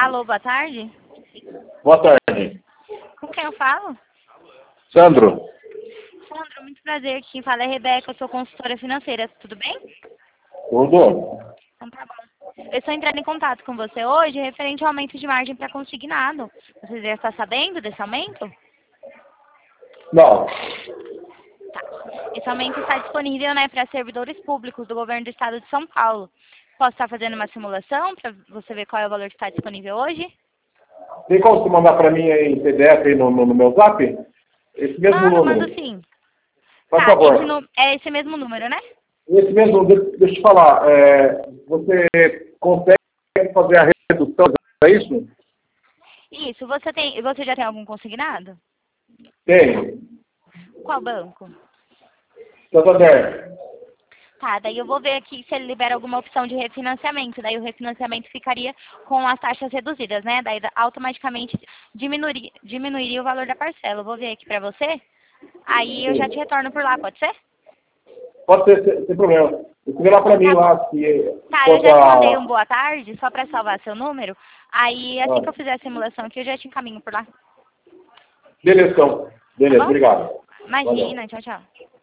Alô, boa tarde. Boa tarde. Com quem eu falo? Sandro. Sandro, muito prazer. Quem fala é Rebeca, eu sou consultora financeira. Tudo bem? Tudo? Então tá bom. Eu estou entrando em contato com você hoje referente ao aumento de margem para consignado. Você já está sabendo desse aumento? Não. Tá. Esse aumento está disponível, né, para servidores públicos do governo do estado de São Paulo. Posso estar fazendo uma simulação para você ver qual é o valor que está disponível hoje? Tem como você mandar para mim em PDF aí no meu zap? Esse mesmo número. Mando sim. Por Tá, favor. é esse mesmo número, né? Esse mesmo, deixa eu te falar, você consegue fazer a redução, é isso? Isso, você já tem algum consignado? Tem. Qual banco? Santander. Tá, daí eu vou ver aqui se ele libera alguma opção de refinanciamento. Daí o refinanciamento ficaria com as taxas reduzidas, né? Daí automaticamente diminuiria o valor da parcela. Eu vou ver aqui pra você. Aí eu já te retorno por lá, pode ser? Pode ser, sem problema. Escreve lá para mim Tá bom. lá se Tá, eu quanto já te mandei a... um boa tarde, só pra salvar seu número. Aí assim que eu fizer a simulação aqui, eu já te encaminho por lá. Beleza, então. Tá Beleza, bom? obrigado. Valeu. Imagina, tchau, tchau.